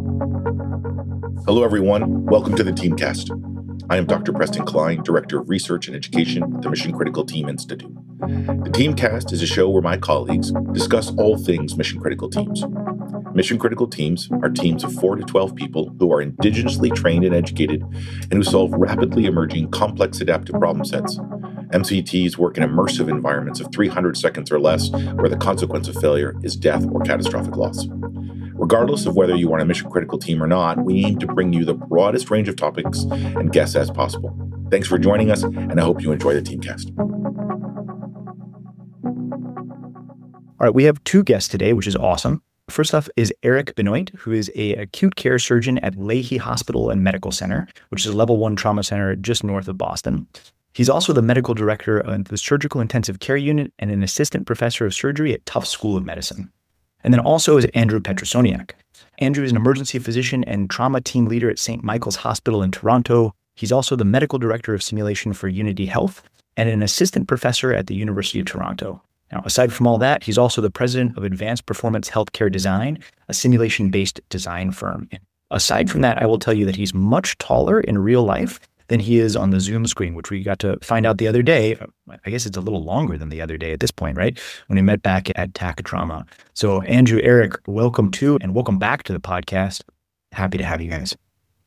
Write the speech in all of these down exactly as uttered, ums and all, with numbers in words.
Hello, everyone. Welcome to the Teamcast. I am Doctor Preston Klein, Director of Research and Education at the Mission Critical Team Institute. The Teamcast is a show where my colleagues discuss all things mission critical teams. Mission critical teams are teams of four to twelve people who are indigenously trained and educated and who solve rapidly emerging complex adaptive problem sets. M C Ts work in immersive environments of three hundred seconds or less, where the consequence of failure is death or catastrophic loss. Regardless of whether you are on a mission-critical team or not, we aim to bring you the broadest range of topics and guests as possible. Thanks for joining us, and I hope you enjoy the Teamcast. All right, we have two guests today, which is awesome. First off is Eric Benoit, who is a acute care surgeon at Lahey Hospital and Medical Center, which is a level one trauma center just north of Boston. He's also the medical director of the Surgical Intensive Care Unit and an assistant professor of surgery at Tufts School of Medicine. And then also is Andrew Petrosoniak. Andrew is an emergency physician and trauma team leader at Saint Michael's Hospital in Toronto. He's also the medical director of simulation for Unity Health and an assistant professor at the University of Toronto. Now, aside from all that, he's also the president of Advanced Performance Healthcare Design, a simulation-based design firm. And aside from that, I will tell you that he's much taller in real life than he is on the Zoom screen, which we got to find out the other day. I guess it's a little longer than the other day at this point, right? When we met back at T A C Trauma. So Andrew, Eric, welcome to and welcome back to the podcast. Happy to have you guys.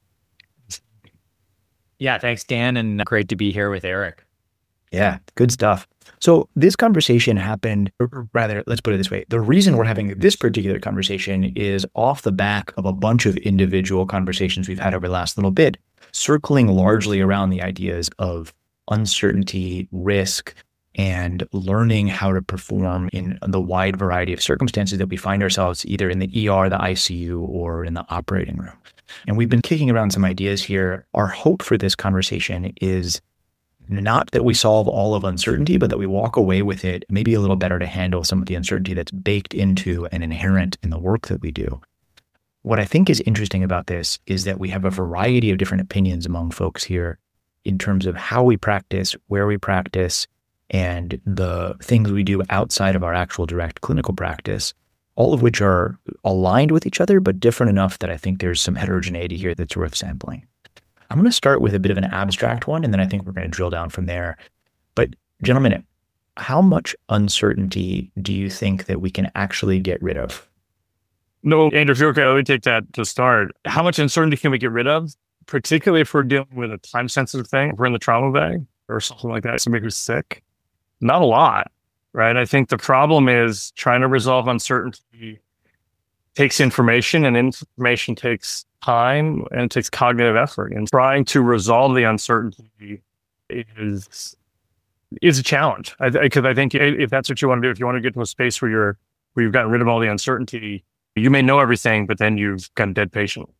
Yeah, thanks, Dan, and great to be here with Eric. Yeah, good stuff. So this conversation happened, or rather, let's put it this way. The reason we're having this particular conversation is off the back of a bunch of individual conversations we've had over the last little bit, circling largely around the ideas of uncertainty, risk, and learning how to perform in the wide variety of circumstances that we find ourselves either in the E R, the I C U, or in the operating room. And we've been kicking around some ideas here. Our hope for this conversation is not that we solve all of uncertainty, but that we walk away with it maybe a little better to handle some of the uncertainty that's baked into and inherent in the work that we do. What I think is interesting about this is that we have a variety of different opinions among folks here in terms of how we practice, where we practice, and the things we do outside of our actual direct clinical practice, all of which are aligned with each other, but different enough that I think there's some heterogeneity here that's worth sampling. I'm going to start with a bit of an abstract one, and then I think we're going to drill down from there. But gentlemen, how much uncertainty do you think that we can actually get rid of? No, Andrew, if you're okay, let me take that to start. How much uncertainty can we get rid of? Particularly if we're dealing with a time-sensitive thing, if we're in the trauma bag or something like that, somebody who's sick. Not a lot, right? I think the problem is trying to resolve uncertainty takes information, and information takes time, and it takes cognitive effort. And trying to resolve the uncertainty is is a challenge. I, because I think if that's what you want to do, if you want to get to a space where you're where you've gotten rid of all the uncertainty, you may know everything, but then you've got a dead patient.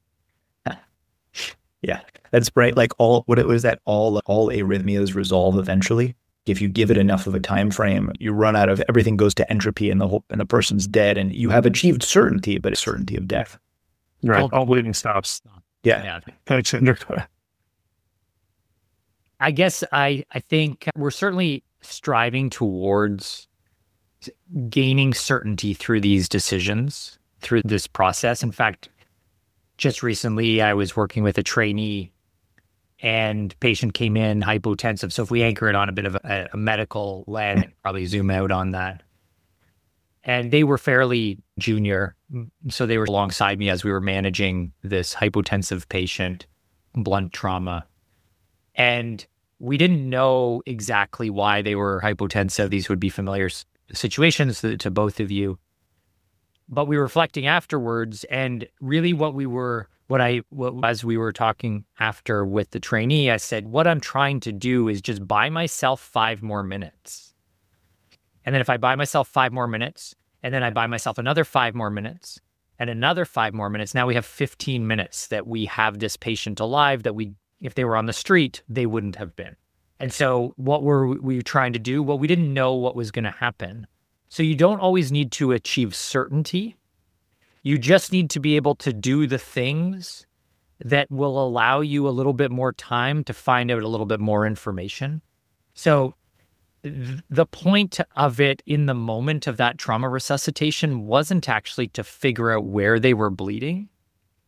Yeah, that's right. Like all, what it was that all all arrhythmias resolve eventually. If you give it enough of a time frame, you run out of everything goes to entropy, and the whole and the person's dead, and you have achieved certainty, but it's certainty of death. Right. All, all bleeding stops. Yeah. yeah. I guess I I think we're certainly striving towards gaining certainty through these decisions, through this process. In fact, just recently I was working with a trainee and patient came in hypotensive. So if we anchor it on a bit of a, a medical lens, probably zoom out on that. And they were fairly junior. So they were alongside me as we were managing this hypotensive patient, blunt trauma. And we didn't know exactly why they were hypotensive. These would be familiar situations to, to both of you. But we were reflecting afterwards, and really what we were, what I, what, as we were talking after with the trainee, I said, what I'm trying to do is just buy myself five more minutes. And then if I buy myself five more minutes, and then I buy myself another five more minutes, and another five more minutes, now we have fifteen minutes that we have this patient alive that we, if they were on the street, they wouldn't have been. And so what were we trying to do? Well, we didn't know what was going to happen. So you don't always need to achieve certainty. You just need to be able to do the things that will allow you a little bit more time to find out a little bit more information. So th- the point of it in the moment of that trauma resuscitation wasn't actually to figure out where they were bleeding.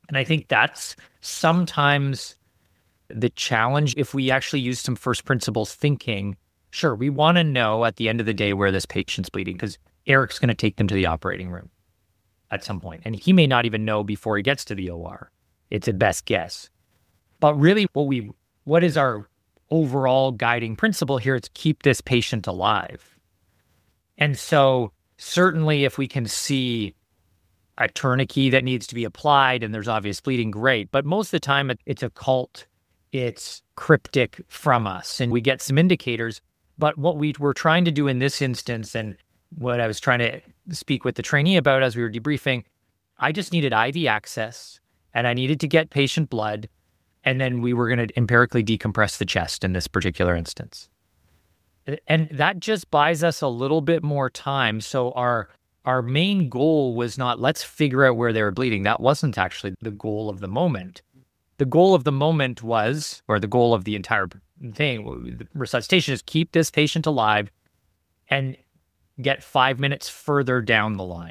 And I think that's sometimes the challenge. If we actually use some first principles thinking, sure, we want to know at the end of the day where this patient's bleeding, because Eric's going to take them to the operating room at some point, and he may not even know before he gets to the O R. It's a best guess. But really, what we what is our overall guiding principle here? It's keep this patient alive. And so certainly if we can see a tourniquet that needs to be applied and there's obvious bleeding, great. But most of the time it, it's occult, it's cryptic from us, and we get some indicators. But what we were trying to do in this instance, and what I was trying to speak with the trainee about as we were debriefing, I just needed I V access and I needed to get patient blood. And then we were going to empirically decompress the chest in this particular instance. And that just buys us a little bit more time. So our our main goal was not, let's figure out where they were bleeding. That wasn't actually the goal of the moment. The goal of the moment was, or the goal of the entire thing, the resuscitation, is keep this patient alive and get five minutes further down the line.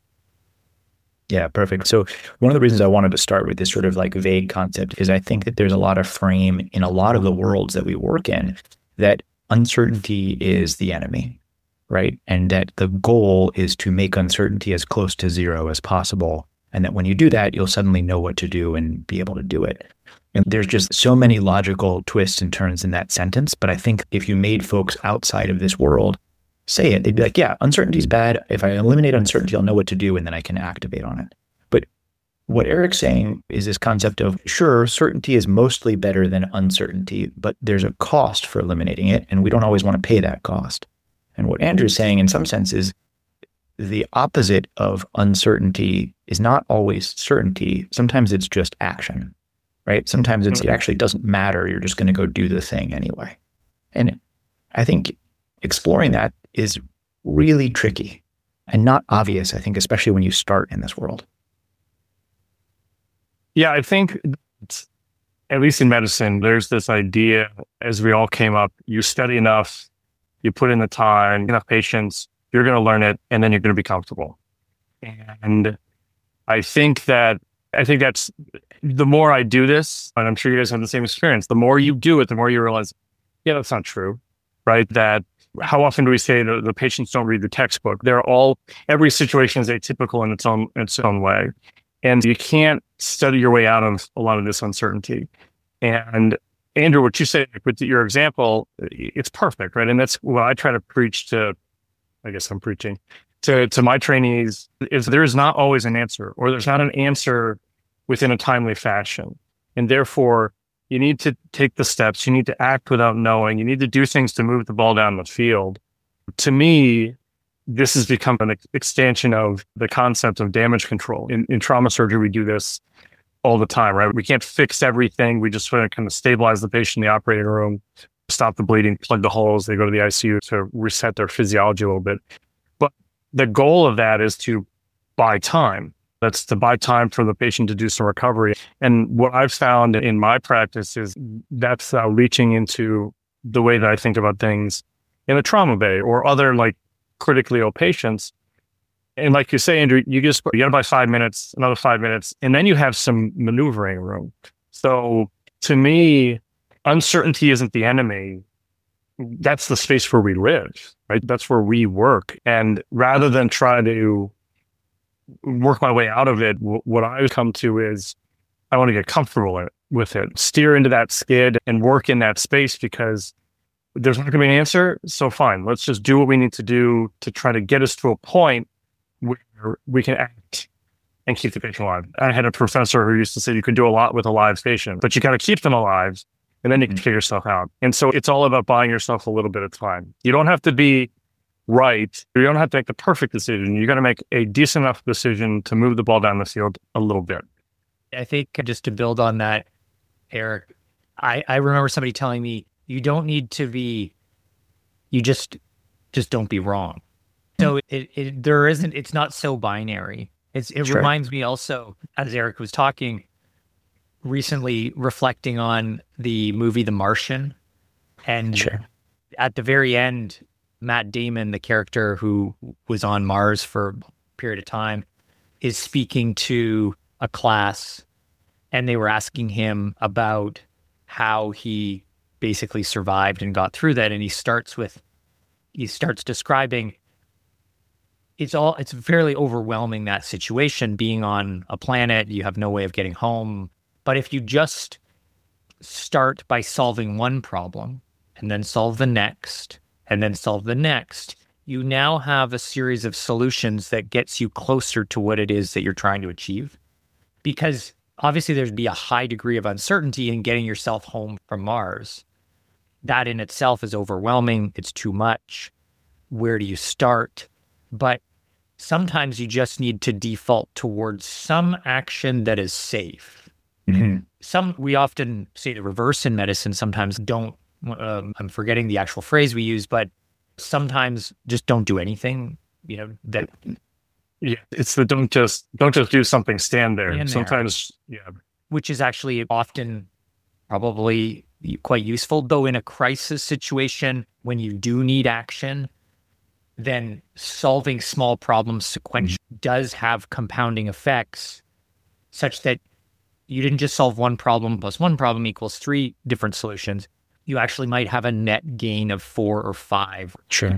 Yeah, perfect. So one of the reasons I wanted to start with this sort of like vague concept is I think that there's a lot of frame in a lot of the worlds that we work in that uncertainty is the enemy, right? And that the goal is to make uncertainty as close to zero as possible. And that when you do that, you'll suddenly know what to do and be able to do it. And there's just so many logical twists and turns in that sentence. But I think if you made folks outside of this world say it, they'd be like, yeah, uncertainty is bad. If I eliminate uncertainty, I'll know what to do, and then I can activate on it. But what Eric's saying is this concept of, sure, certainty is mostly better than uncertainty, but there's a cost for eliminating it, and we don't always want to pay that cost. And what Andrew's saying in some sense is the opposite of uncertainty is not always certainty. Sometimes it's just action, right? Sometimes it's, it actually doesn't matter. You're just going to go do the thing anyway. And I think exploring that is really tricky and not obvious, I think, especially when you start in this world. Yeah, I think at least in medicine, there's this idea, as we all came up, you study enough, you put in the time, enough patience, you're going to learn it, and then you're going to be comfortable. And I think that, I think that's, the more I do this, and I'm sure you guys have the same experience, the more you do it, the more you realize, yeah, that's not true, right? That how often do we say the, the patients don't read the textbook? They're all, every situation is atypical in its own, its own way. And you can't study your way out of a lot of this uncertainty. And Andrew, what you say with your example, it's perfect, right? And that's what I try to preach to, I guess I'm preaching, to, to my trainees, is there is not always an answer, or there's not an answer within a timely fashion. And therefore, you need to take the steps, you need to act without knowing, you need to do things to move the ball down the field. To me, this has become an ex- extension of the concept of damage control. In, in trauma surgery, we do this all the time, right? We can't fix everything. We just want to kind of stabilize the patient in the operating room, stop the bleeding, plug the holes, they go to the I C U to reset their physiology a little bit. But the goal of that is to buy time. That's to buy time for the patient to do some recovery. And what I've found in my practice is that's uh, reaching into the way that I think about things in a trauma bay or other like critically ill patients. And like you say, Andrew, you just, you got to buy five minutes, another five minutes, and then you have some maneuvering room. So to me, uncertainty isn't the enemy. That's the space where we live, right? That's where we work. And rather than try to work my way out of it, w- what I come to is I want to get comfortable with it, steer into that skid and work in that space, because there's not going to be an answer. So fine, let's just do what we need to do to try to get us to a point where we can act and keep the patient alive. I had a professor who used to say you can do a lot with a live patient, but you got to keep them alive and then you can figure stuff out. And so it's all about buying yourself a little bit of time. You don't have to be right. You don't have to make the perfect decision. You got to make a decent enough decision to move the ball down the field a little bit. I think just to build on that, Eric, I, I remember somebody telling me, you don't need to be, you just, just don't be wrong. So it, it there isn't, it's not so binary. It's, it Sure. reminds me also, as Eric was talking, recently reflecting on the movie The Martian. And Sure. at the very end, Matt Damon, the character who was on Mars for a period of time, is speaking to a class and they were asking him about how he basically survived and got through that. And he starts with, he starts describing, it's all, it's fairly overwhelming, that situation, being on a planet, you have no way of getting home. But if you just start by solving one problem and then solve the next and then solve the next, you now have a series of solutions that gets you closer to what it is that you're trying to achieve. Because obviously there'd be a high degree of uncertainty in getting yourself home from Mars. That in itself is overwhelming. It's too much. Where do you start? But sometimes you just need to default towards some action that is safe. Mm-hmm. Some, we often say the reverse in medicine, sometimes don't, um, I'm forgetting the actual phrase we use, but sometimes just don't do anything, you know, that. Yeah, it's the don't just, don't just do something, stand there. Stand there. Sometimes, yeah. Which is actually often probably quite useful, though in a crisis situation, when you do need action, then solving small problems sequentially mm-hmm. does have compounding effects such that you didn't just solve one problem plus one problem equals three different solutions. You actually might have a net gain of four or five. Sure.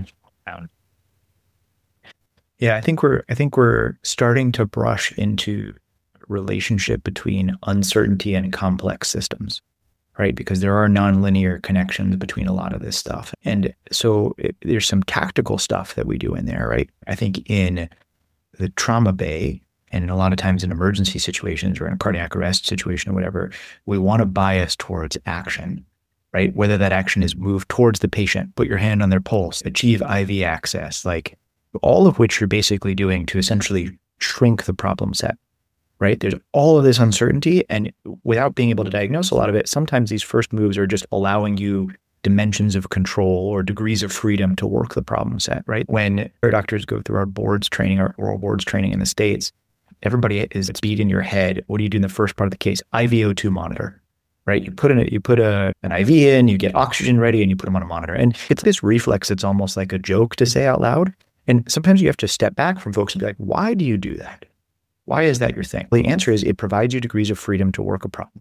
Yeah, I think we're I think we're starting to brush into relationship between uncertainty and complex systems, right? Because there are nonlinear connections between a lot of this stuff. And so it, there's some tactical stuff that we do in there, right? I think in the trauma bay, and a lot of times in emergency situations or in a cardiac arrest situation or whatever, we want to bias towards action, right? Whether that action is move towards the patient, put your hand on their pulse, achieve I V access, like all of which you're basically doing to essentially shrink the problem set, right? There's all of this uncertainty, and without being able to diagnose a lot of it, sometimes these first moves are just allowing you dimensions of control or degrees of freedom to work the problem set, right? When our doctors go through our boards training, our oral boards training in the States, everybody is at speed in your head. What do you do in the first part of the case? I V O two monitor, right? You put in a, you put a, an I V in, you get oxygen ready, and you put them on a monitor. And it's this reflex that's almost like a joke to say out loud. And sometimes you have to step back from folks and be like, why do you do that? Why is that your thing? The answer is it provides you degrees of freedom to work a problem.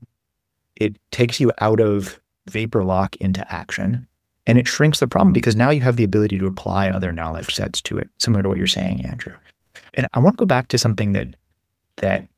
It takes you out of vapor lock into action, and it shrinks the problem because now you have the ability to apply other knowledge sets to it, similar to what you're saying, Andrew. And I want to go back to something that that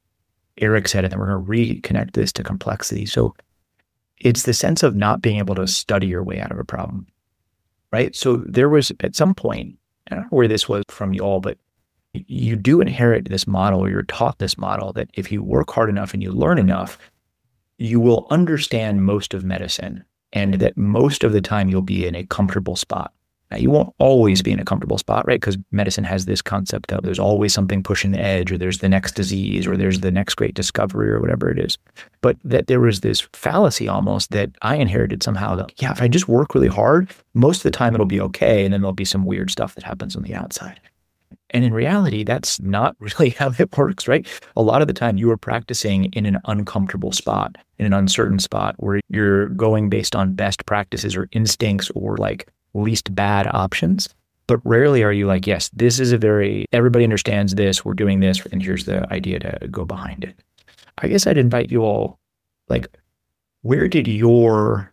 Eric said, and then we're going to reconnect this to complexity. So it's the sense of not being able to study your way out of a problem, right? So there was at some point, I don't know where this was from you all, but you do inherit this model, or you're taught this model that if you work hard enough and you learn enough, you will understand most of medicine, and that most of the time you'll be in a comfortable spot. Now, you won't always be in a comfortable spot, right? Because medicine has this concept of there's always something pushing the edge, or there's the next disease, or there's the next great discovery, or whatever it is. But that there was this fallacy almost that I inherited somehow that, yeah, if I just work really hard, most of the time it'll be okay. And then there'll be some weird stuff that happens on the outside. And in reality, that's not really how it works, right? A lot of the time you are practicing in an uncomfortable spot, in an uncertain spot where you're going based on best practices or instincts or like least bad options. But rarely are you like, yes, this is a very, everybody understands this, we're doing this, and here's the idea to go behind it. I guess I'd invite you all, like, where did your,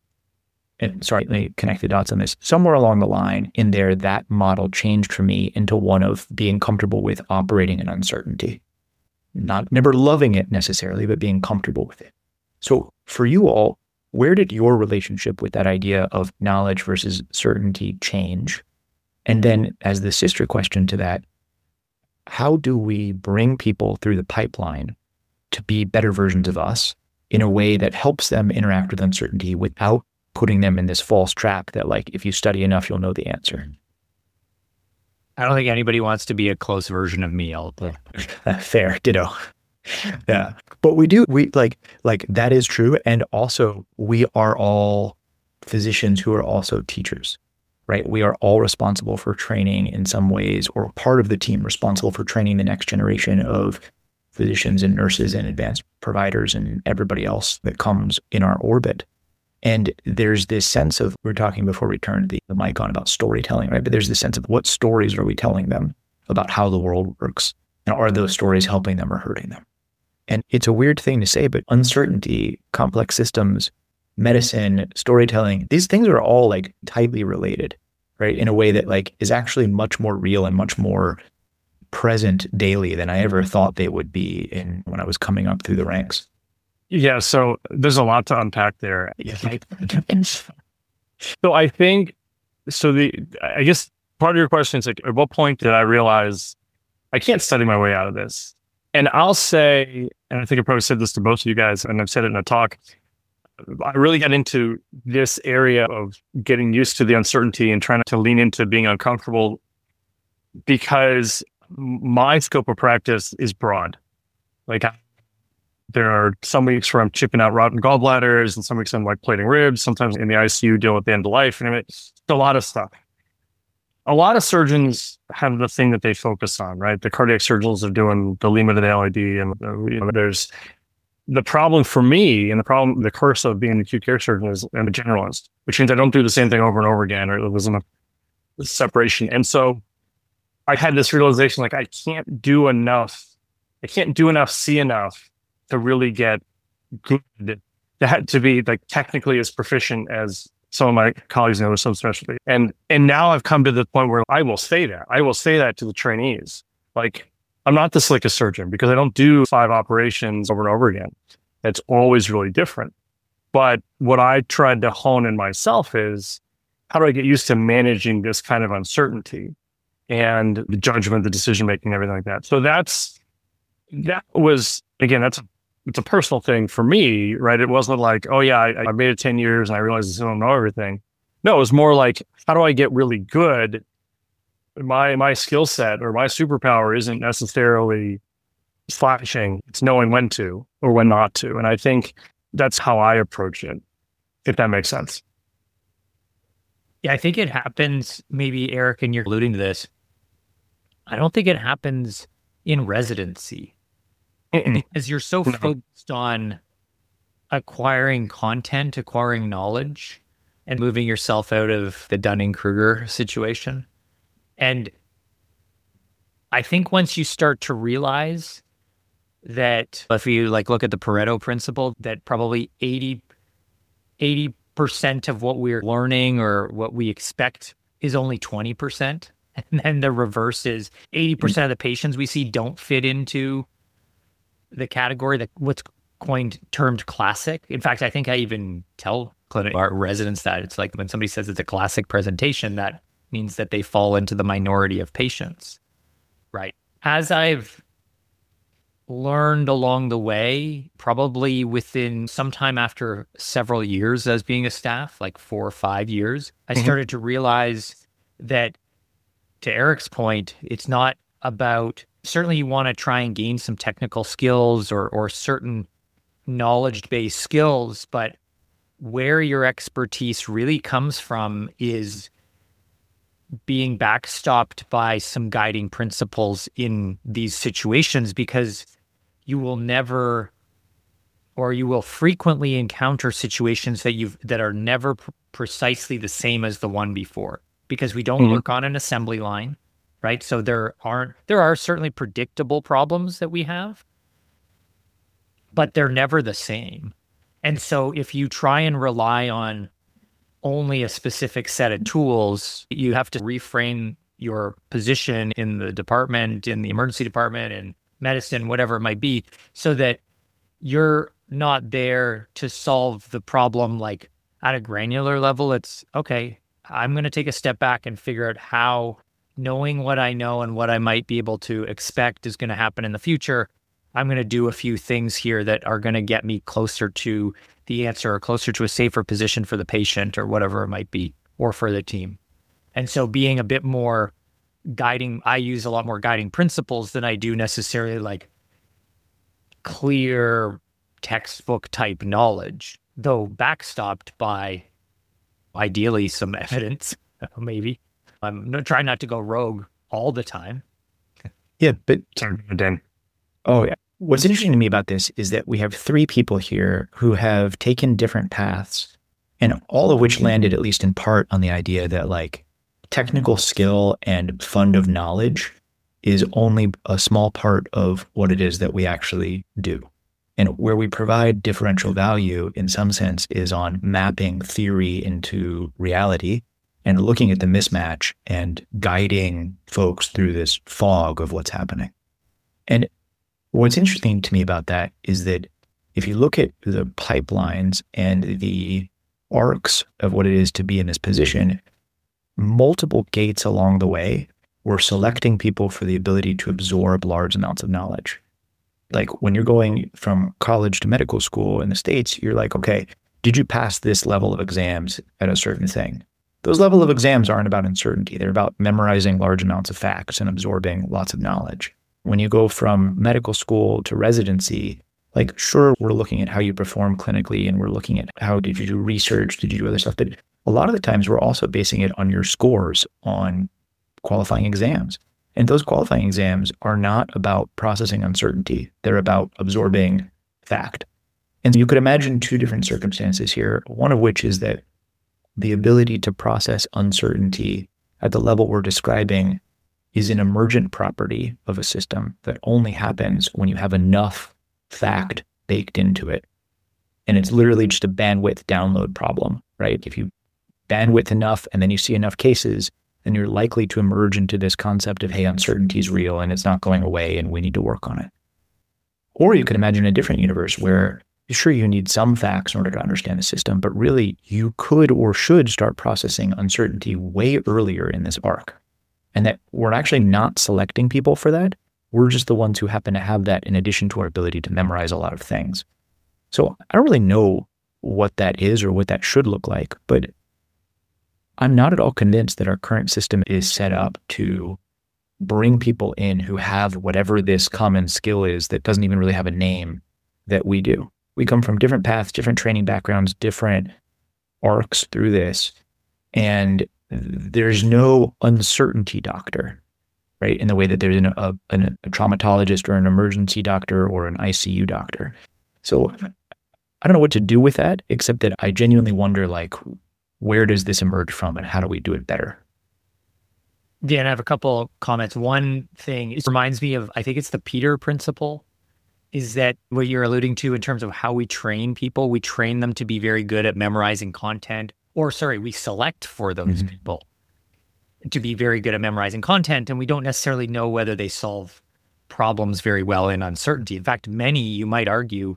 and sorry, let me connect the dots on this, somewhere along the line in there, that model changed for me into one of being comfortable with operating in uncertainty. Not, never loving it necessarily, but being comfortable with it. So for you all, where did your relationship with that idea of knowledge versus certainty change? And then as the sister question to that, how do we bring people through the pipeline to be better versions of us in a way that helps them interact with uncertainty without putting them in this false trap that, like, if you study enough, you'll know the answer? I don't think anybody wants to be a close version of me. I'll Fair, ditto. Yeah. But we do, we like, like that is true. And also we are all physicians who are also teachers, right? We are all responsible for training in some ways, or part of the team responsible for training the next generation of physicians and nurses and advanced providers and everybody else that comes in our orbit. And there's this sense of, we were talking before we turned the, the mic on about storytelling, right? But there's this sense of what stories are we telling them about how the world works? And are those stories helping them or hurting them? And it's a weird thing to say, but uncertainty, complex systems, medicine, storytelling, these things are all like tightly related, right? In a way that like is actually much more real and much more present daily than I ever thought they would be in when I was coming up through the ranks. Yeah, so there's a lot to unpack there. So I think, so the, I guess part of your question is like, at what point did I realize I can't study my way out of this? And I'll say, and I think I probably said this to both of you guys, and I've said it in a talk, I really got into this area of getting used to the uncertainty and trying to lean into being uncomfortable because my scope of practice is broad. Like I, there are some weeks where I'm chipping out rotten gallbladders, and some weeks I'm like plating ribs. Sometimes in the I C U, deal with the end of life. And I mean, it's a lot of stuff. A lot of surgeons have the thing that they focus on, right? The cardiac surgeons are doing the Lima to the L I D, and uh, you know, there's the problem for me, and the problem, the curse of being an acute care surgeon is I'm a generalist, which means I don't do the same thing over and over again, or there's enough separation. And so I had this realization, like I can't do enough, I can't do enough, see enough to really get good, that to be like technically as proficient as some of my colleagues in other subspecialty. And and now I've come to the point where I will say that. I will say that to the trainees. Like, I'm not the slickest surgeon because I don't do five operations over and over again. It's always really different. But what I tried to hone in myself is, how do I get used to managing this kind of uncertainty and the judgment, the decision-making, everything like that. So that's, that was, again, that's a, it's a personal thing for me, right? It wasn't like, oh yeah, I, I made it ten years and I realized I still don't know everything. No, it was more like, how do I get really good? My my skill set or my superpower isn't necessarily flashing. It's knowing when to or when not to. And I think that's how I approach it, if that makes sense. Yeah, I think it happens, maybe Eric, and you're alluding to this. I don't think it happens in residency. Mm-mm. Because you're so no. focused on acquiring content, acquiring knowledge, and moving yourself out of the Dunning-Kruger situation. And I think once you start to realize that, if you like look at the Pareto principle, that probably eighty percent of what we're learning or what we expect is only twenty percent. And then the reverse is eighty percent of the patients we see don't fit into the category that what's coined termed classic. In fact, I think I even tell clinic our residents that it's like when somebody says it's a classic presentation, that means that they fall into the minority of patients, right? As I've learned along the way, probably within sometime after several years as being a staff, like four or five years, I started mm-hmm. to realize that, to Eric's point, it's not about, certainly you want to try and gain some technical skills or or certain knowledge-based skills, but where your expertise really comes from is being backstopped by some guiding principles in these situations, because you will never, or you will frequently encounter situations that you've that are never pr- precisely the same as the one before, because we don't mm-hmm. work on an assembly line, right? So there aren't there are certainly predictable problems that we have, but they're never the same. And so if you try and rely on only a specific set of tools, you have to reframe your position in the department, in the emergency department, in medicine, whatever it might be, so that you're not there to solve the problem like at a granular level. It's, okay, I'm going to take a step back and figure out how knowing what I know and what I might be able to expect is going to happen in the future, I'm going to do a few things here that are going to get me closer to the answer or closer to a safer position for the patient or whatever it might be, or for the team. And so being a bit more guiding, I use a lot more guiding principles than I do necessarily like clear textbook type knowledge, though backstopped by ideally some evidence, maybe. I'm not, trying not to go rogue all the time. Yeah, but sorry, Dan. Oh, yeah. What's interesting to me about this is that we have three people here who have taken different paths, and all of which landed, at least in part, on the idea that like technical skill and fund of knowledge is only a small part of what it is that we actually do. And where we provide differential value in some sense is on mapping theory into reality and looking at the mismatch and guiding folks through this fog of what's happening. And what's interesting to me about that is that if you look at the pipelines and the arcs of what it is to be in this position, multiple gates along the way, we're selecting people for the ability to absorb large amounts of knowledge. Like when you're going from college to medical school in the States, you're like, okay, did you pass this level of exams at a certain thing? Those level of exams aren't about uncertainty. They're about memorizing large amounts of facts and absorbing lots of knowledge. When you go from medical school to residency, like, sure, we're looking at how you perform clinically and we're looking at how did you do research, did you do other stuff, but a lot of the times we're also basing it on your scores on qualifying exams. And those qualifying exams are not about processing uncertainty. They're about absorbing fact. And you could imagine two different circumstances here, one of which is that the ability to process uncertainty at the level we're describing is an emergent property of a system that only happens when you have enough fact baked into it. And it's literally just a bandwidth download problem, right? If you bandwidth enough and then you see enough cases, then you're likely to emerge into this concept of, hey, uncertainty is real and it's not going away and we need to work on it. Or you could imagine a different universe where sure, you need some facts in order to understand the system, but really you could or should start processing uncertainty way earlier in this arc. And that we're actually not selecting people for that. We're just the ones who happen to have that in addition to our ability to memorize a lot of things. So I don't really know what that is or what that should look like, but I'm not at all convinced that our current system is set up to bring people in who have whatever this common skill is that doesn't even really have a name that we do. We come from different paths, different training backgrounds, different arcs through this. And there's no uncertainty doctor, right? In the way that there's an, a, an, a traumatologist or an emergency doctor or an I C U doctor. So I don't know what to do with that, except that I genuinely wonder, like, where does this emerge from and how do we do it better? Yeah, and I have a couple comments. One thing, it reminds me of, I think it's the Peter principle, is that what you're alluding to in terms of how we train people, we train them to be very good at memorizing content, or sorry, we select for those mm-hmm. people to be very good at memorizing content, and we don't necessarily know whether they solve problems very well in uncertainty. In fact, many, you might argue,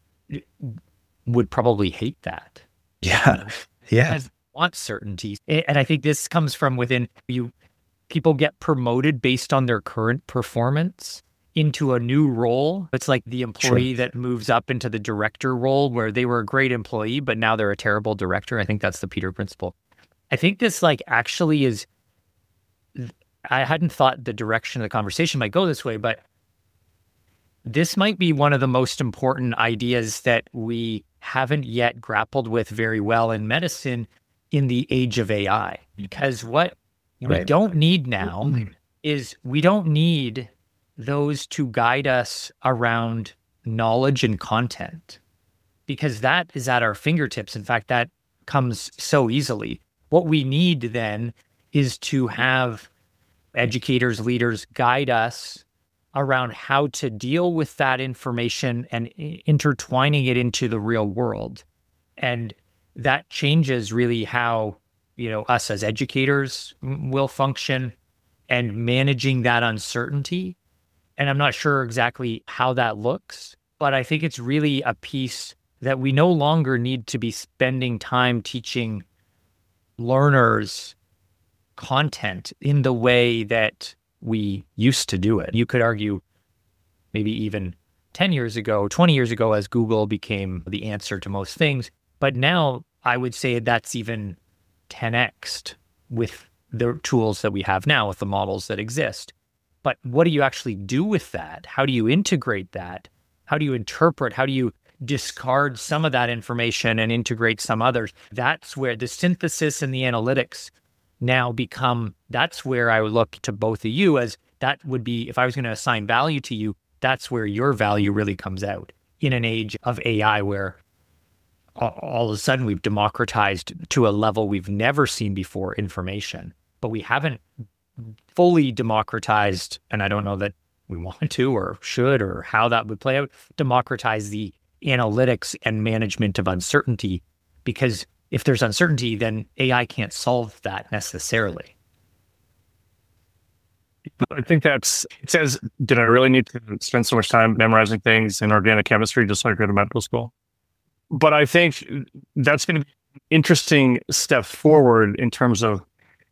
would probably hate that. Yeah, yeah. Want certainty. And I think this comes from within you. People get promoted based on their current performance into a new role. It's like the employee sure. that moves up into the director role where they were a great employee, but now they're a terrible director. I think that's the Peter principle. I think this like actually is, I hadn't thought the direction of the conversation might go this way, but this might be one of the most important ideas that we haven't yet grappled with very well in medicine in the age of A I. Because what right. we don't need now is we don't need those to guide us around knowledge and content, because that is at our fingertips. In fact, that comes so easily. What we need then is to have educators, leaders guide us around how to deal with that information and intertwining it into the real world. And that changes really how, you know, us as educators will function and managing that uncertainty. And I'm not sure exactly how that looks, but I think it's really a piece that we no longer need to be spending time teaching learners content in the way that we used to do it. You could argue maybe even ten years ago, twenty years ago, as Google became the answer to most things. But now I would say that's even ten x'd with the tools that we have now, with the models that exist. But what do you actually do with that? How do you integrate that? How do you interpret? How do you discard some of that information and integrate some others? That's where the synthesis and the analytics now become, that's where I would look to both of you as that would be, if I was going to assign value to you, that's where your value really comes out in an age of A I where all of a sudden we've democratized to a level we've never seen before information, but we haven't fully democratized, and I don't know that we want to or should, or how that would play out, democratize the analytics and management of uncertainty. Because if there's uncertainty, then A I can't solve that necessarily. I think that's, it says, did I really need to spend so much time memorizing things in organic chemistry just so I could go to medical school? But I think that's going to be an interesting step forward in terms of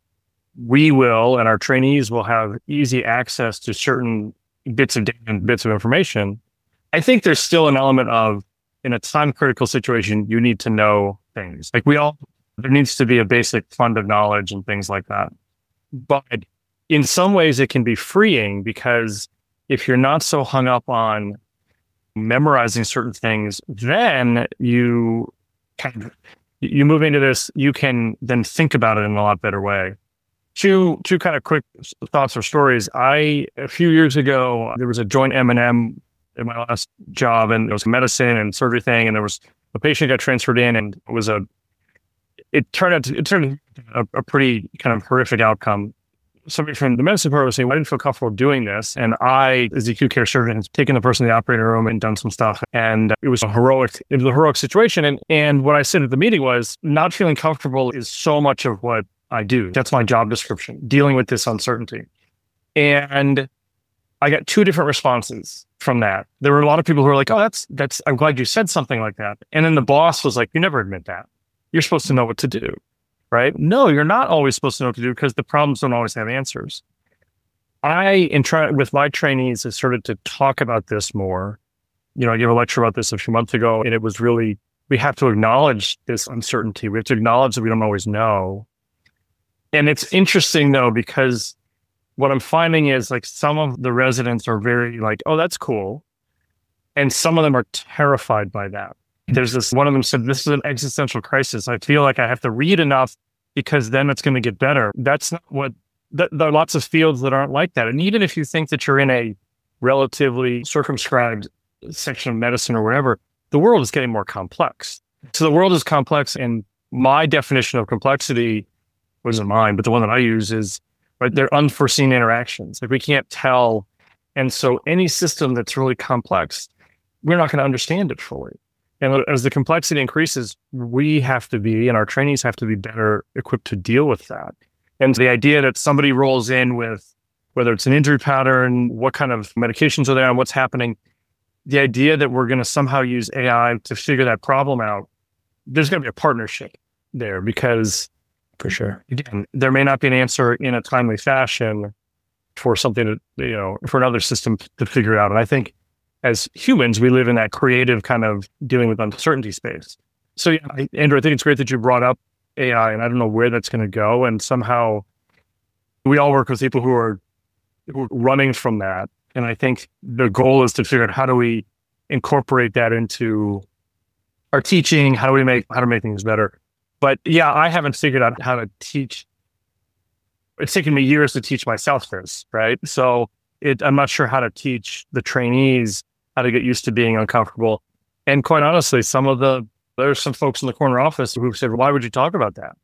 we will, and our trainees will have easy access to certain bits of data and bits of information. I think there's still an element of, in a time critical situation, you need to know things. Like we all, there needs to be a basic fund of knowledge and things like that. But in some ways it can be freeing, because if you're not so hung up on memorizing certain things, then you kind of, you move into this, you can then think about it in a lot better way. Two, two kind of quick thoughts or stories. I, a few years ago, there was a joint M and M in my last job, and there was a medicine and surgery thing, and there was a patient got transferred in, and it was a, it turned out to, it turned a, a pretty kind of horrific outcome. Somebody from the medicine department was saying, well, I didn't feel comfortable doing this. And I, as the acute care surgeon, had taken the person in the operating room and done some stuff. And it was a heroic, it was a heroic situation. And, and what I said at the meeting was, not feeling comfortable is so much of what I do. That's my job description, dealing with this uncertainty. And I got two different responses from that. There were a lot of people who were like, oh, that's, that's, I'm glad you said something like that. And then the boss was like, you never admit that. You're supposed to know what to do. Right? No, you're not always supposed to know what to do, because the problems don't always have answers. I, in try with my trainees, I started to talk about this more. You know, I gave a lecture about this a few months ago, and it was really, we have to acknowledge this uncertainty. We have to acknowledge that we don't always know. And it's interesting though, because what I'm finding is like some of the residents are very like, oh, that's cool. And some of them are terrified by that. There's this, one of them said, this is an existential crisis. I feel like I have to read enough because then it's going to get better. That's not what, th- there are lots of fields that aren't like that. And even if you think that you're in a relatively circumscribed section of medicine or whatever, the world is getting more complex. So the world is complex, and my definition of complexity wasn't mine, but the one that I use is, right, they're unforeseen interactions. Like we can't tell. And so any system that's really complex, we're not going to understand it fully. And as the complexity increases, we have to be, and our trainees have to be better equipped to deal with that. And the idea that somebody rolls in with, whether it's an injury pattern, what kind of medications are there and what's happening, the idea that we're going to somehow use A I to figure that problem out, there's going to be a partnership there, because For sure. again, there may not be an answer in a timely fashion for something that, you know, for another system to figure out. And I think as humans, we live in that creative kind of dealing with uncertainty space. So yeah, I, Andrew, I think it's great that you brought up A I, and I don't know where that's going to go. And somehow we all work with people who are, who are running from that. And I think the goal is to figure out, how do we incorporate that into our teaching? How do we make, how to make things better? But yeah, I haven't figured out how to teach. It's taken me years to teach myself this, right? So it, I'm not sure how to teach the trainees how to get used to being uncomfortable. And quite honestly, some of the, there's some folks in the corner office who said, why would you talk about that?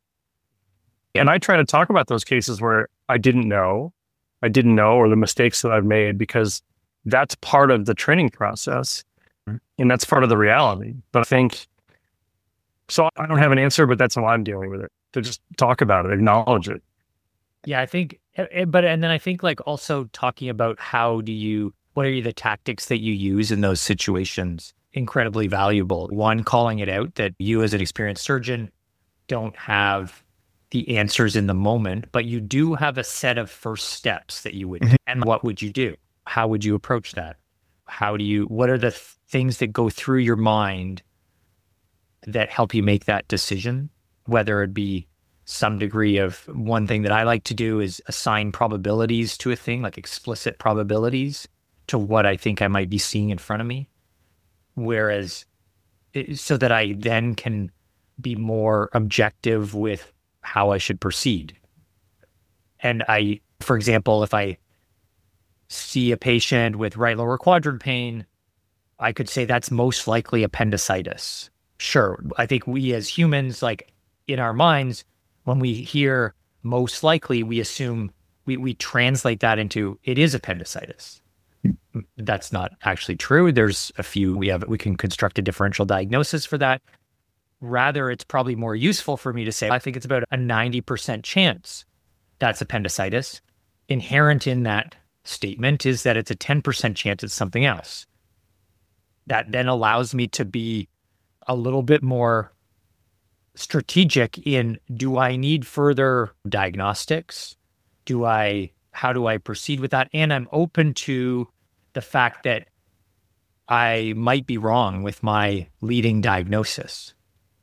And I try to talk about those cases where I didn't know, I didn't know, or the mistakes that I've made, because that's part of the training process, and that's part of the reality. But I think, so I don't have an answer, but that's how I'm dealing with it, to just talk about it, acknowledge it. Yeah, I think, but, and then I think like also talking about how do you, what are the tactics that you use in those situations? Incredibly valuable. One, calling it out that you as an experienced surgeon don't have the answers in the moment, but you do have a set of first steps that you would, mm-hmm. and what would you do? How would you approach that? How do you, what are the th- things that go through your mind that help you make that decision? Whether it be some degree of, one thing that I like to do is assign probabilities to a thing, like explicit probabilities to what I think I might be seeing in front of me. Whereas, it, so that I then can be more objective with how I should proceed. And I, for example, if I see a patient with right lower quadrant pain, I could say that's most likely appendicitis. Sure, I think we as humans, like in our minds, when we hear most likely, we assume, we, we translate that into, it is appendicitis. that's not actually true. There's a few, we have, we can construct a differential diagnosis for that. Rather, it's probably more useful for me to say, I think it's about a ninety percent chance that's appendicitis. Inherent in that statement is that it's a ten percent chance it's something else. That then allows me to be a little bit more strategic in, do I need further diagnostics? Do I, how do I proceed with that? And I'm open to the fact that I might be wrong with my leading diagnosis.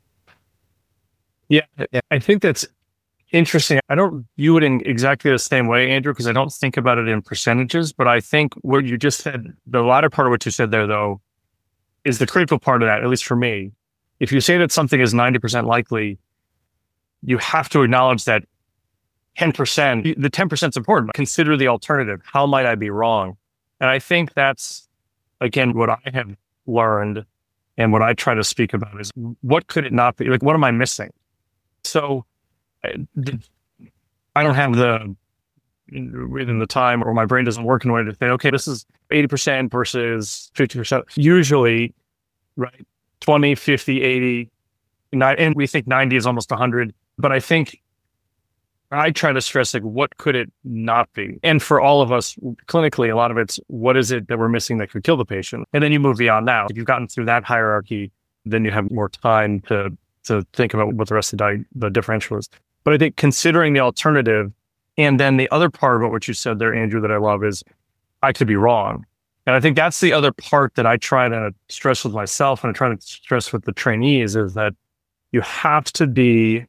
Yeah, I think that's interesting. I don't view it in exactly the same way, Andrew, because I don't think about it in percentages, but I think what you just said, the latter part of what you said there, though, is the critical part of that, at least for me. If you say that something is ninety percent likely, you have to acknowledge that ten percent, the ten percent is important. Consider the alternative. How might I be wrong? And I think that's, again, what I have learned and what I try to speak about is, what could it not be? Like, what am I missing? So I don't have the, within the time, or my brain doesn't work in a way to say, okay, this is eighty percent versus fifty percent. Usually, right? twenty, fifty, eighty, and we think ninety is almost one hundred. But I think I try to stress, like, what could it not be? And for all of us clinically, a lot of it's, what is it that we're missing that could kill the patient? And then you move beyond that. If you've gotten through that hierarchy, then you have more time to to think about what the rest of the, di- the differential is. But I think considering the alternative, and then the other part about what you said there, Andrew, that I love is, I could be wrong. And I think that's the other part that I try to stress with myself and I try to stress with the trainees, is that you have to be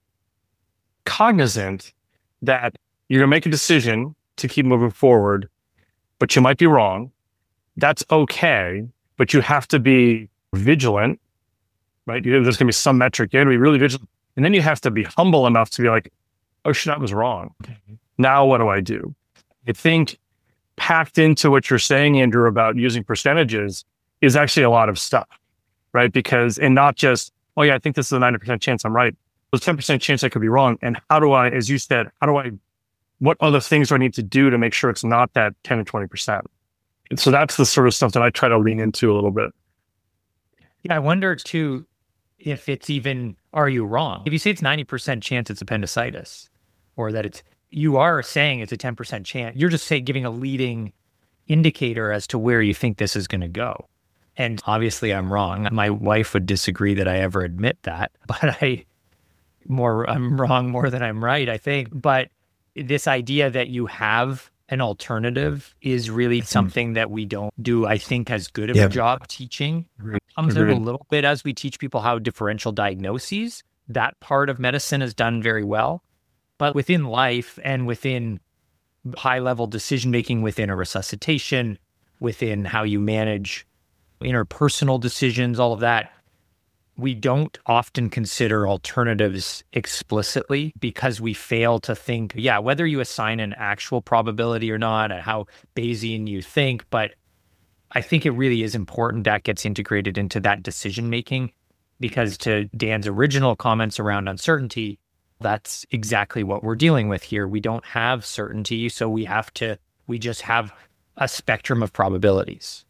cognizant that you're going to make a decision to keep moving forward, but you might be wrong. That's okay, but you have to be vigilant, right? There's going to be some metric. You're going to be really vigilant. And then you have to be humble enough to be like, oh shit, I was wrong. Now what do I do? I think packed into what you're saying, Andrew, about using percentages is actually a lot of stuff, right? Because, and not just, oh yeah, I think this is a ninety percent chance I'm right. There's ten percent chance I could be wrong. And how do I, as you said, how do I, what other things do I need to do to make sure it's not that ten or twenty percent? And so that's the sort of stuff that I try to lean into a little bit. Yeah, I wonder too, if it's even, are you wrong? If you say it's ninety percent chance it's appendicitis, or that it's, you are saying it's a ten percent chance, you're just saying, giving a leading indicator as to where you think this is going to go. And obviously I'm wrong. My wife would disagree that I ever admit that, but I more, I'm wrong more than I'm right, I think. But this idea that you have an alternative is really something that we don't do, I think, as good of Yeah. a job teaching. It comes out a little bit as we teach people how differential diagnoses. That part of medicine is done very well. But within life and within high-level decision-making within a resuscitation, within how you manage interpersonal decisions, all of that, we don't often consider alternatives explicitly because we fail to think, yeah, whether you assign an actual probability or not, and how Bayesian you think, but I think it really is important that gets integrated into that decision-making, because to Dan's original comments around uncertainty, that's exactly what we're dealing with here. We don't have certainty, so we have to, we just have a spectrum of probabilities.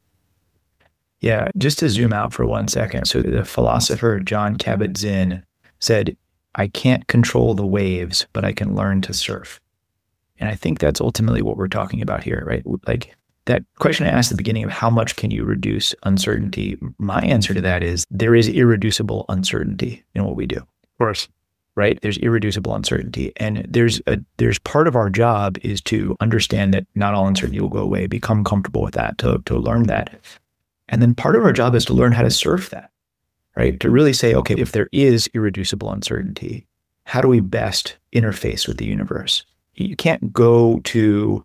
Yeah, just to zoom out for one second. So the philosopher Jon Kabat-Zinn said, I can't control the waves, but I can learn to surf. And I think that's ultimately what we're talking about here, right? Like that question I asked at the beginning of how much can you reduce uncertainty? My answer to that is there is irreducible uncertainty in what we do. Of course. Right? There's irreducible uncertainty. And there's a, there's part of our job is to understand that not all uncertainty will go away, become comfortable with that, to, to learn that. And then part of our job is to learn how to surf that, right? To really say, okay, if there is irreducible uncertainty, how do we best interface with the universe? You can't go to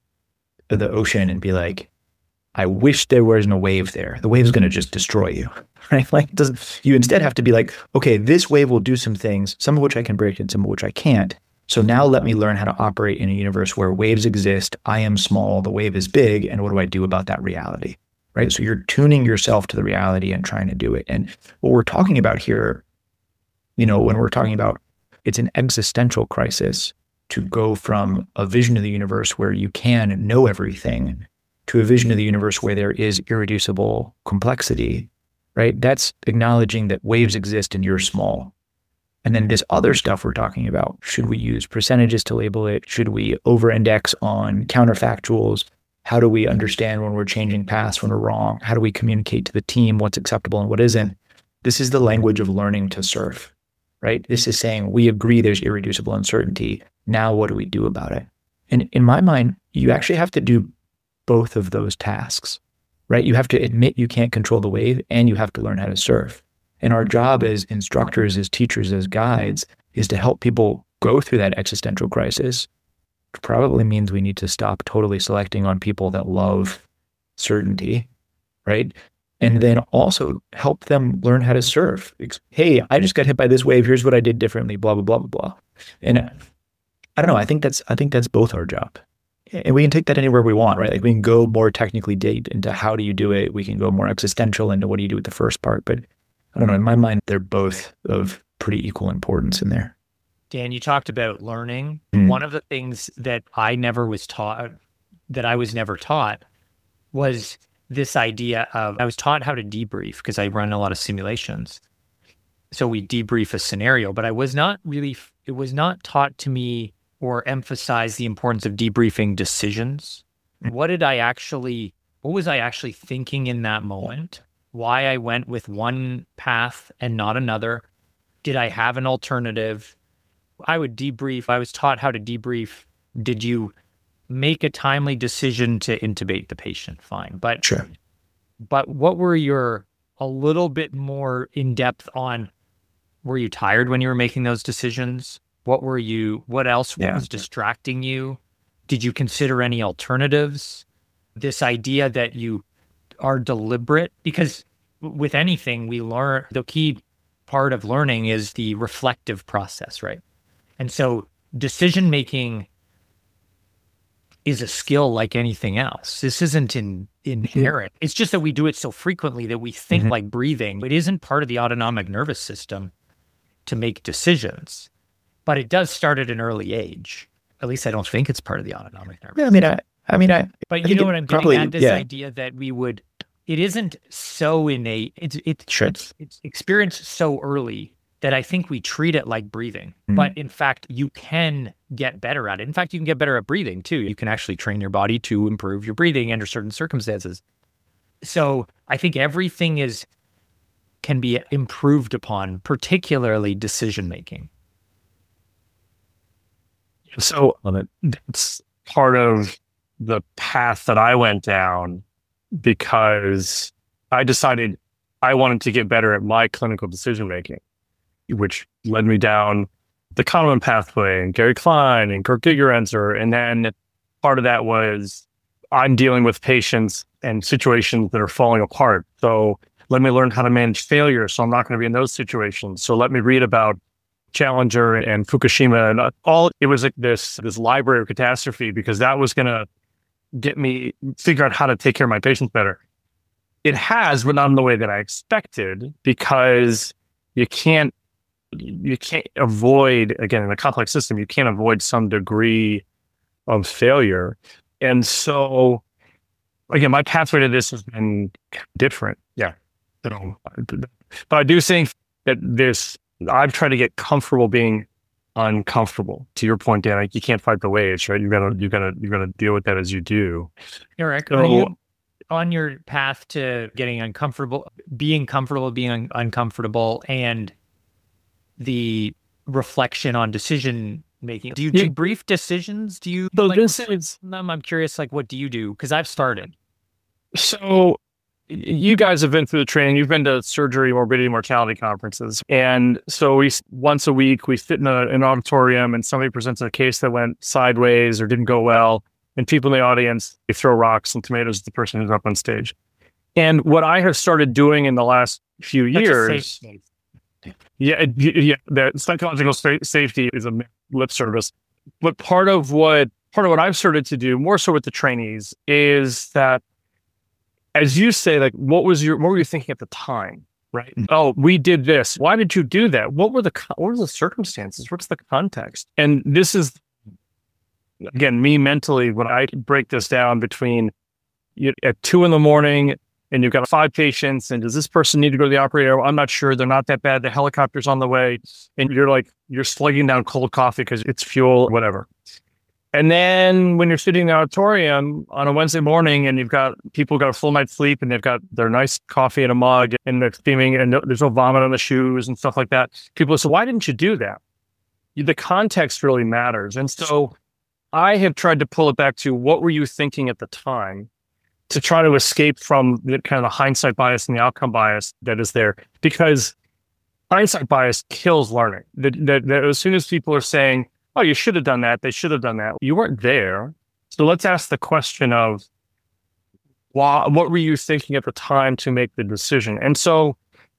the ocean and be like, I wish there wasn't a wave there. The wave's going to just destroy you, right? Like, it doesn't, you instead have to be like, okay, this wave will do some things, some of which I can break and some of which I can't. So now let me learn how to operate in a universe where waves exist. I am small, the wave is big. And what do I do about that reality? Right? So you're tuning yourself to the reality and trying to do it. And what we're talking about here, you know, when we're talking about it's an existential crisis to go from a vision of the universe where you can know everything to a vision of the universe where there is irreducible complexity, right? That's acknowledging that waves exist and you're small. And then this other stuff we're talking about, should we use percentages to label it? Should we over-index on counterfactuals? How do we understand when we're changing paths, when we're wrong? How do we communicate to the team what's acceptable and what isn't? This is the language of learning to surf, right? This is saying, we agree there's irreducible uncertainty. Now what do we do about it? And in my mind, you actually have to do both of those tasks, right? You have to admit you can't control the wave and you have to learn how to surf. And our job as instructors, as teachers, as guides is to help people go through that existential crisis. Which probably means we need to stop totally selecting on people that love certainty, right? And then also help them learn how to surf. Hey, I just got hit by this wave. Here's what I did differently, blah, blah, blah, blah, blah. And I don't know. I think that's, I think that's both our job. And we can take that anywhere we want, right? Like we can go more technically deep into how do you do it. We can go more existential into what do you do with the first part. But I don't know, in my mind, they're both of pretty equal importance in there. Dan, you talked about learning. Mm. One of the things that I never was taught, that I was never taught, was this idea of, I was taught how to debrief because I run a lot of simulations. So we debrief a scenario, but I was not really, it was not taught to me or emphasize the importance of debriefing decisions. Mm. What did I actually, what was I actually thinking in that moment? Why I went with one path and not another? Did I have an alternative? I would debrief. I was taught how to debrief. Did you make a timely decision to intubate the patient? Fine. But, sure. But what were your, a little bit more in depth on, were you tired when you were making those decisions? What were you, what else yeah. was distracting you? Did you consider any alternatives? This idea that you are deliberate, because with anything we learn, the key part of learning is the reflective process, right? And so decision-making is a skill like anything else. This isn't in, inherent. It's just that we do it so frequently that we think mm-hmm. like breathing. It isn't part of the autonomic nervous system to make decisions, but it does start at an early age. At least I don't think it's part of the autonomic nervous yeah, I mean, I, I mean, I, but I you know what I'm getting probably, at? This yeah. idea that we would, it isn't so innate. It's, it's, sure. it's, it's experienced so early that I think we treat it like breathing. Mm-hmm. But in fact, you can get better at it. In fact, you can get better at breathing too. You can actually train your body to improve your breathing under certain circumstances. So I think everything is, can be improved upon, particularly decision-making. So that's part of the path that I went down because I decided I wanted to get better at my clinical decision-making, which led me down the Kahneman pathway and Gary Klein and Kirk Gigerenzer. And then part of that was I'm dealing with patients and situations that are falling apart. So let me learn how to manage failure. So I'm not going to be in those situations. So let me read about Challenger and Fukushima and all. It was like this, this library of catastrophe because that was going to get me figure out how to take care of my patients better. It has, but not in the way that I expected, because you can't, you can't avoid, again, in a complex system, you can't avoid some degree of failure. And so, again, my pathway to this has been different. Yeah. So, but I do think that this, I've tried to get comfortable being uncomfortable. To your point, Dan, like you can't fight the waves, right? You're gonna, you're gonna, you're gonna deal with that as you do. Eric, so, are you on your path to getting uncomfortable, being comfortable, being un- uncomfortable, and the reflection on decision making? Do you yeah. debrief decisions? Do you? Those like, decisions. I'm curious, like, what do you do? Because I've started. So you guys have been through the training. You've been to surgery, morbidity, mortality conferences. And so we, once a week, we sit in a, an auditorium and somebody presents a case that went sideways or didn't go well. And people in the audience, they throw rocks and tomatoes at the person who's up on stage. And what I have started doing in the last few years, yeah, it, yeah, the psychological sa- safety is a lip service. But part of what, part of what I've started to do more so with the trainees is that, as you say, like, what was your, what were you thinking at the time, right? Mm-hmm. Oh, we did this. Why did you do that? What were the, what were the circumstances? What's the context? And this is, again, me mentally, when I break this down between you, at two in the morning and you've got five patients, and does this person need to go to the operator? I'm not sure. They're not that bad. The helicopter's on the way. And you're like, you're slugging down cold coffee because it's fuel, whatever. And then when you're sitting in the auditorium on a Wednesday morning and you've got people got a full night's sleep and they've got their nice coffee in a mug and they're steaming and no, there's no vomit on the shoes and stuff like that. People say, why didn't you do that? The context really matters. And so I have tried to pull it back to what were you thinking at the time to try to escape from the kind of the hindsight bias and the outcome bias that is there, because hindsight bias kills learning. That, that, that as soon as people are saying, oh, you should have done that, they should have done that, you weren't there. So let's ask the question of, why, what were you thinking at the time to make the decision? And so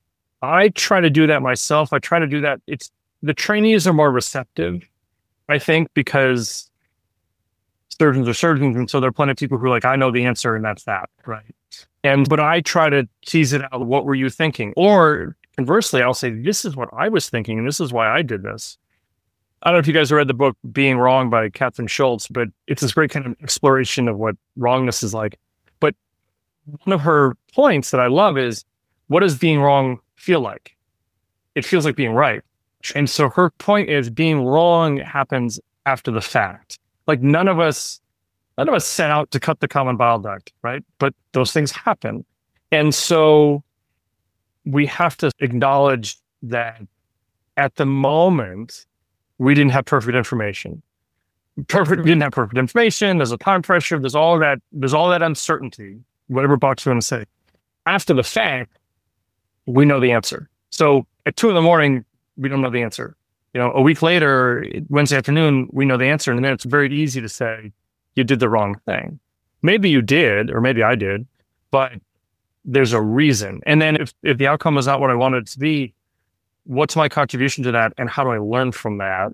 I try to do that myself. I try to do that. It's the trainees are more receptive, I think, because surgeons are surgeons. And so there are plenty of people who are like, I know the answer and that's that, right? And, but I try to tease it out. What were you thinking? Or conversely, I'll say, this is what I was thinking and this is why I did this. I don't know if you guys have read the book Being Wrong by Catherine Schultz, but it's this great kind of exploration of what wrongness is like. But one of her points that I love is, what does being wrong feel like? It feels like being right. And so her point is, being wrong happens after the fact. Like none of us, none of us set out to cut the common bile duct, right? But those things happen. And so we have to acknowledge that at the moment, we didn't have perfect information. Perfect, we didn't have perfect information. There's a time pressure. There's all that. There's all that uncertainty. Whatever box you want to say. After the fact, we know the answer. So at two in the morning, we don't know the answer. You know, a week later, Wednesday afternoon, we know the answer, and then it's very easy to say you did the wrong thing. Maybe you did, or maybe I did, but there's a reason. And then if if the outcome was not what I wanted it to be, what's my contribution to that, and how do I learn from that?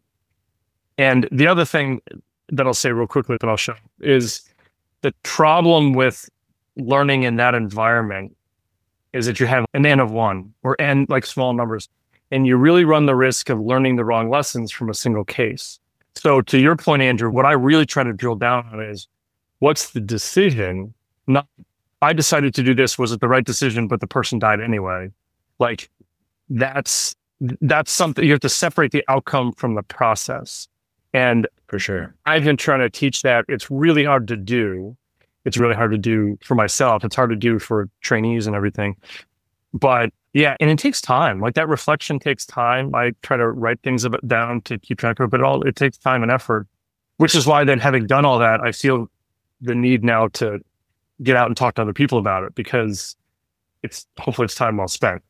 And the other thing that I'll say real quickly that I'll show is the problem with learning in that environment is that you have an N of one or N like small numbers, and you really run the risk of learning the wrong lessons from a single case. So to your point, Andrew, what I really try to drill down on is, what's the decision? Not, I decided to do this. Was it the right decision? But the person died anyway. Like that's, That's something you have to separate the outcome from the process. And for sure, I've been trying to teach that. It's really hard to do. It's really hard to do for myself. It's hard to do for trainees and everything. But yeah, and it takes time. Like that reflection takes time. I try to write things about, down to keep track of it, but all it takes time and effort, which is why then having done all that, I feel the need now to get out and talk to other people about it, because it's hopefully it's time well spent.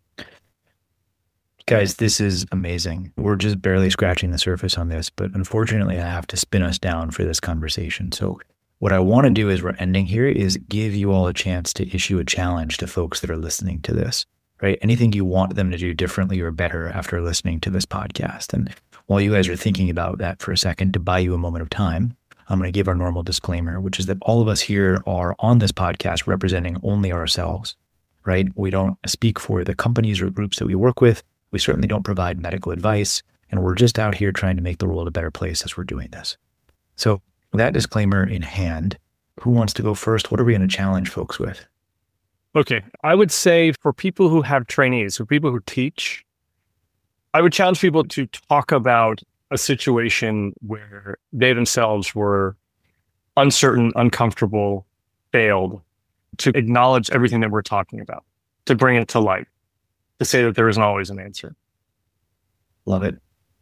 Guys, this is amazing. We're just barely scratching the surface on this, but unfortunately, I have to spin us down for this conversation. So what I want to do as we're ending here is give you all a chance to issue a challenge to folks that are listening to this, right? Anything you want them to do differently or better after listening to this podcast. And while you guys are thinking about that for a second, to buy you a moment of time, I'm going to give our normal disclaimer, which is that all of us here are on this podcast representing only ourselves, right? We don't speak for the companies or groups that we work with. We certainly don't provide medical advice, and we're just out here trying to make the world a better place as we're doing this. So with that disclaimer in hand, who wants to go first? What are we going to challenge folks with? Okay. I would say for people who have trainees, for people who teach, I would challenge people to talk about a situation where they themselves were uncertain, uncomfortable, failed, to acknowledge everything that we're talking about, to bring it to light, to say that there isn't always an answer. Love it.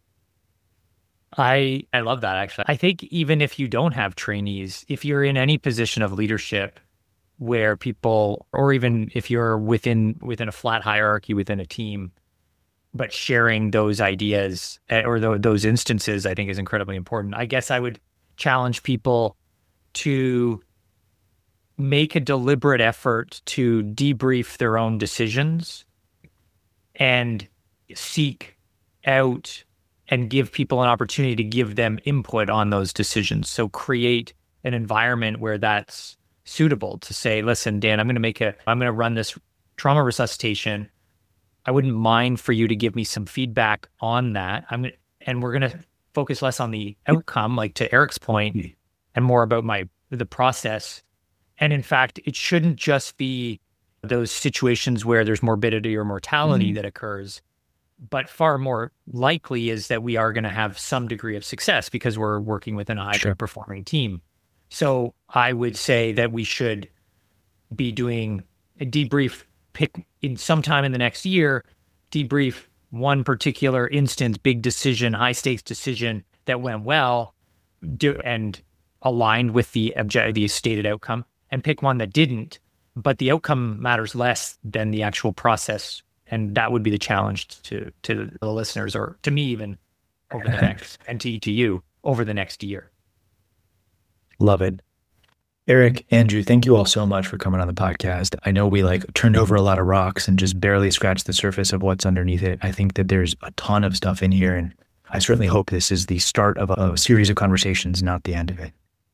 I I love that, actually. I think even if you don't have trainees, if you're in any position of leadership where people, or even if you're within within a flat hierarchy within a team, but sharing those ideas or th- those instances, I think is incredibly important. I guess I would challenge people to make a deliberate effort to debrief their own decisions and seek out and give people an opportunity to give them input on those decisions. So create an environment where that's suitable to say, listen, Dan, I'm going to make a, I'm going to run this trauma resuscitation. I wouldn't mind for you to give me some feedback on that. I'm going to, and we're going to focus less on the outcome, like to Eric's point, and more about my, the process And in fact, it shouldn't just be those situations where there's morbidity or mortality mm-hmm. that occurs, but far more likely is that we are going to have some degree of success because we're working with an high sure. performing team. So I would say that we should be doing a debrief, pick in sometime in the next year, debrief one particular instance, big decision, high stakes decision that went well do, and aligned with the object, the stated outcome, and pick one that didn't, but the outcome matters less than the actual process. And that would be the challenge to, to the listeners, or to me even, over the next, and to, to you over the next year. Love it. Eric, Andrew, thank you all so much for coming on the podcast. I know we like turned over a lot of rocks and just barely scratched the surface of what's underneath it. I think that there's a ton of stuff in here, and I certainly hope this is the start of a, a series of conversations, not the end of it.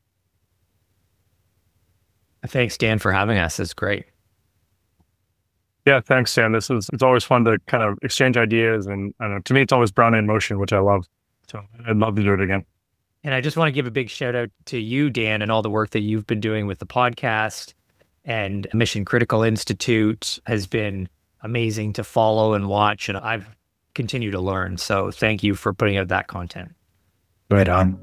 Thanks, Dan, for having us. It's great. Yeah, thanks, Dan. This is, it's always fun to kind of exchange ideas. And I don't know, to me, it's always Brown in motion, which I love. So I'd love to do it again. And I just want to give a big shout out to you, Dan, and all the work that you've been doing with the podcast. And Mission Critical Institute has been amazing to follow and watch. And I've continued to learn. So thank you for putting out that content. Right on.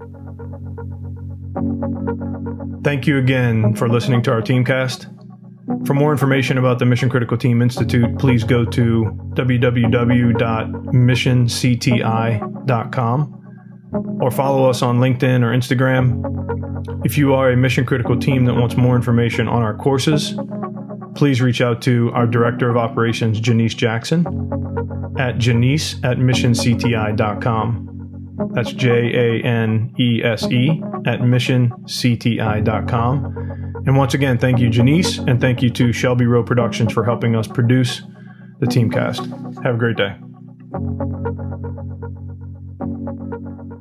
Thank you again for listening to our Teamcast. For more information about the Mission Critical Team Institute, please go to w w w dot mission c t i dot com or follow us on LinkedIn or Instagram. If you are a mission critical team that wants more information on our courses, please reach out to our Director of Operations, Janice Jackson, at Janice at mission c t i dot com. That's J A N E S E at mission c t i dot com. And once again, thank you, Janice, and thank you to Shelby Rowe Productions for helping us produce the Teamcast. Have a great day.